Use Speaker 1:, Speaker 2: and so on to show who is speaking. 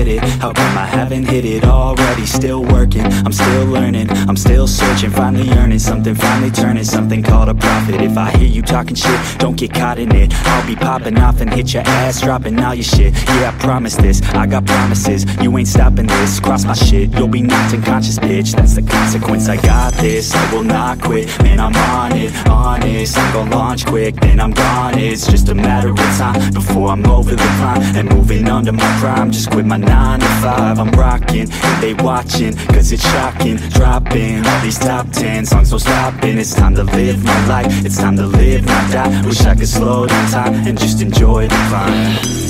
Speaker 1: get it? How come I haven't hit it already? Still working, I'm still learning, I'm still searching, finally earning something, finally turning something called a profit. If I hear you talking shit, don't get caught in it. I'll be popping off and hit your ass, dropping all your shit. Yeah, I promise this, I got promises. You ain't stopping this, cross my shit, you'll be knocked unconscious, bitch. That's the consequence, I got this, I will not quit. Man, I'm on it, honest. I'm gon' launch quick, then I'm gone. It's just a matter of time before I'm over the climb and moving under my prime. Just quit my 9 to 5, I'm rocking, and they watching, cause it's shocking. Dropping all these top 10 songs, no stopping. It's time to live my life, it's time to live, not die. Wish I could slow down time and just enjoy the climb.